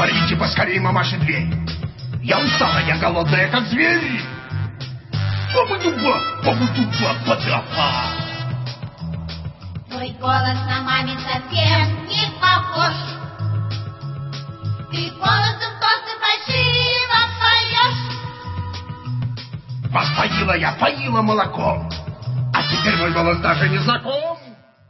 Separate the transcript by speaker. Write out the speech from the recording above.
Speaker 1: Отворите поскорее, мамаша, дверь. Я устала, я голодная, как зверь. Бабу-дуба, подапа.
Speaker 2: Твой голос на маме совсем не похож. Ты голосом просто фальшиво поешь.
Speaker 1: Вас поила я, поила молоком. А теперь мой голос даже не знаком.